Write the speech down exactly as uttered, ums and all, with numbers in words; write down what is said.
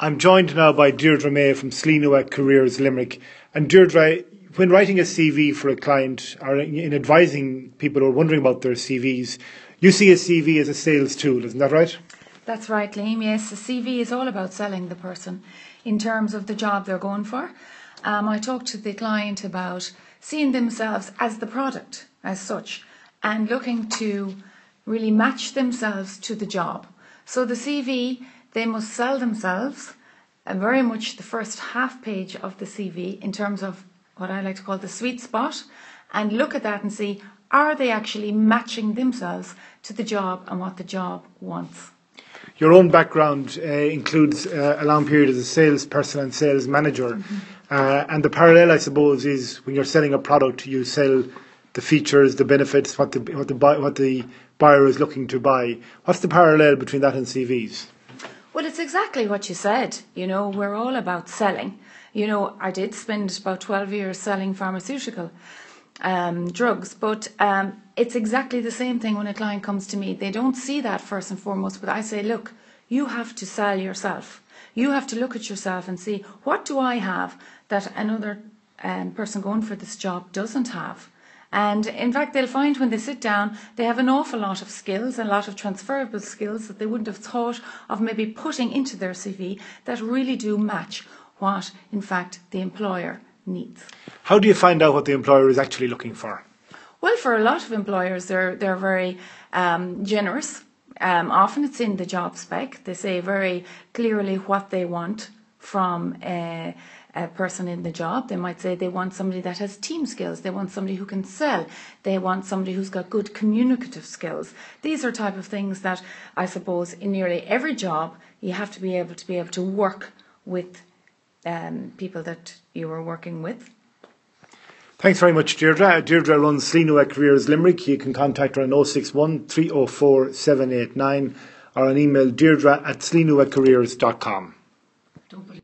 I'm joined now by Deirdre May from Sleenua Careers Limerick. And Deirdre, when writing a C V for a client or in advising people who are wondering about their C Vs, you see a C V as a sales tool, isn't that right? That's right, Liam. Yes, the C V is all about selling the person in terms of the job they're going for. Um, I talk to the client about seeing themselves as the product as such and looking to really match themselves to the job. So the C V, they must sell themselves, and very much the first half page of the C V in terms of what I like to call the sweet spot, and look at that and see, are they actually matching themselves to the job and what the job wants? Your own background uh, includes uh, a long period as a salesperson and sales manager. Mm-hmm. Uh, and the parallel, I suppose, is when you're selling a product, you sell the features, the benefits, what the, what the, what the buyer is looking to buy. What's the parallel between that and C Vs? Well, it's exactly what you said. You know, we're all about selling. You know, I did spend about twelve years selling pharmaceutical um, drugs, but um, it's exactly the same thing when a client comes to me. They don't see that first and foremost, but I say, look, you have to sell yourself. You have to look at yourself and see, what do I have that another um, person going for this job doesn't have? And in fact, they'll find when they sit down, they have an awful lot of skills, a lot of transferable skills that they wouldn't have thought of maybe putting into their C V that really do match what, in fact, the employer needs. How do you find out what the employer is actually looking for? Well, for a lot of employers, they're, they're very um, generous. Um, often it's in the job spec. They say very clearly what they want from a, a person in the job. They might say they want somebody that has team skills. They want somebody who can sell. They want somebody who's got good communicative skills. These are type of things that I suppose in nearly every job you have to be able to be able to work with um, people that you are working with. Thanks very much, Deirdre. Deirdre runs Sleenua Careers Limerick. You can contact her on oh six one, three oh four, seven eight nine or an email deirdre at sleenua careers dot com.